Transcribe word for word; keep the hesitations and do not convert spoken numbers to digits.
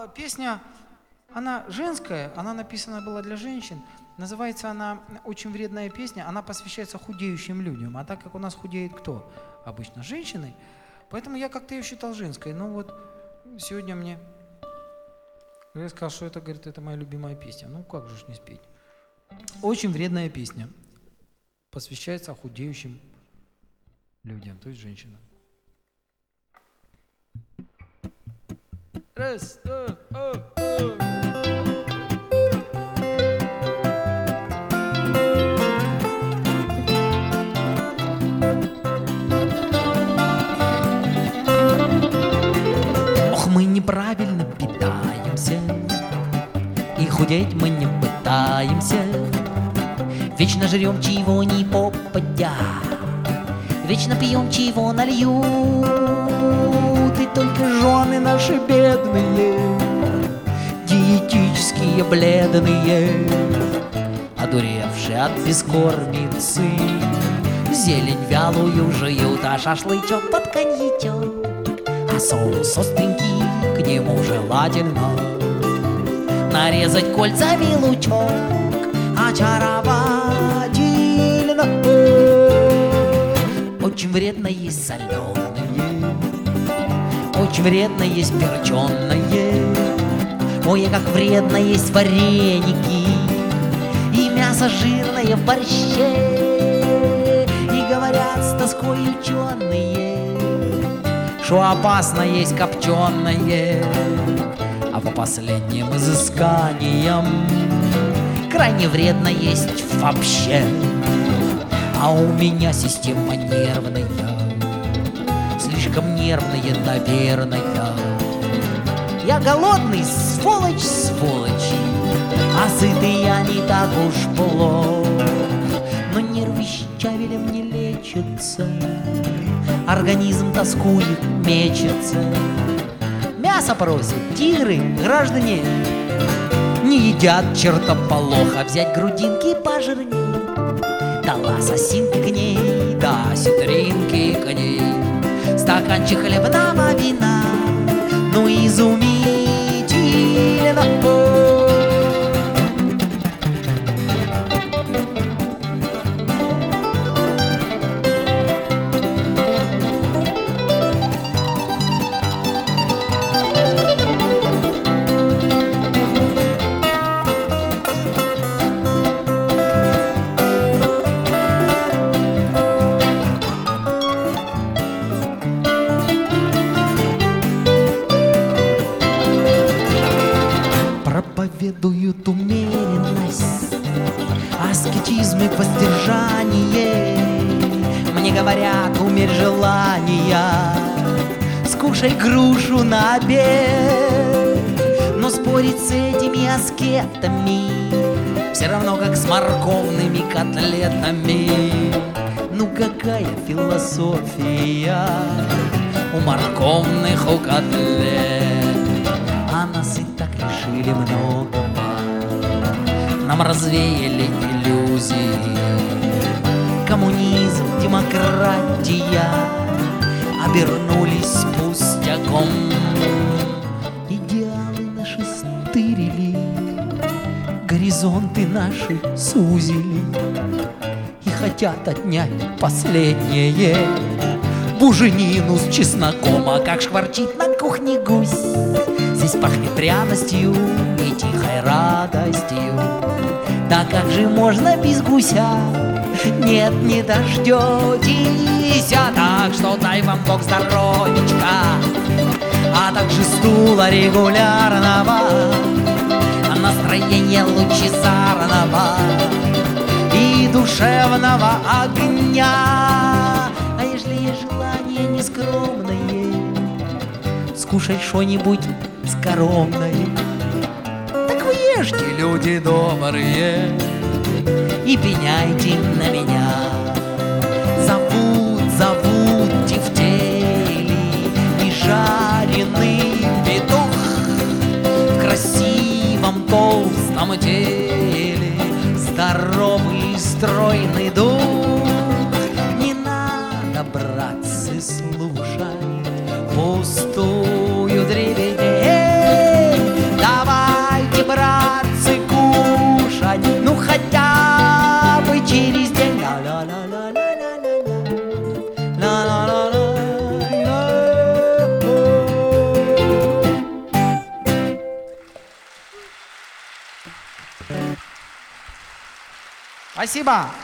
э, песня, она женская, она написана была для женщин. Называется она «Очень вредная песня». Она посвящается худеющим людям. А так как у нас худеет кто? Обычно женщины. Поэтому я как-то ее считал женской. Ну вот, сегодня мне... Я сказал, что это, говорит, это моя любимая песня. Ну как же ж не спеть? «Очень вредная песня». Посвящается худеющим людям, то есть женщинам. Раз, два, о, о. Ох, мы неправильно питаемся, и худеть мы не пытаемся. Вечно жрем, чего не попадя, вечно пьем, чего нальют. И только жены наши бедные, диетические, бледные, одуревшие от физкормицы, зелень вялую жуют, а шашлычок под коньячок, а соус остренький к нему желательно нарезать кольцами лучок. Очаровательно. Очень вредно есть соленые, очень вредно есть перченое. Ой, как вредно есть вареники и мясо жирное в борще. И говорят с тоской ученые, что опасно есть копченое. А по последним изысканиям крайне вредно есть вообще. А у меня система нервная, слишком нервная, наверное. Я голодный, сволочь, сволочь, а сытый я не так уж плох. Но нервы щавелем не лечатся, организм тоскует, мечется. Мясо просят тигры, граждане, не едят чертополоха. Взять грудинки пожирней, да лососинки к ней, да осетринки к ней, стаканчик хлебного вина, ну изумительно. Проповедуют умеренность, аскетизм и воздержание. Мне говорят, умерь желания, скушай грушу на обед. Но спорить с этими аскетами все равно как с морковными котлетами. Ну какая философия у морковных, у котлет. А нас и так лишили многого, нам развеяли иллюзии. Коммунизм, демократия обернулись пустяком. Идеалы наши стырили, горизонты наши сузили и хотят отнять последнее. Буженину с чесноком, а как шкварчит на кухне гусь. Здесь пахнет пряностью и тихой радостью. Да как же можно без гуся? Нет, не дождетесь. А так что дай вам Бог здоровечка, а также стула регулярного, настроения лучезарного и душевного огня. А если есть желание нескромное, скушай что-нибудь скоромное. Так вы ешьте, люди добрые, и пеняйте на меня. Зовут, зовут тефтели и жареный петух в красивом толстом теле, здоровый стройный дух. Не надо, братцы, слушать пустую дребедень. Спасибо.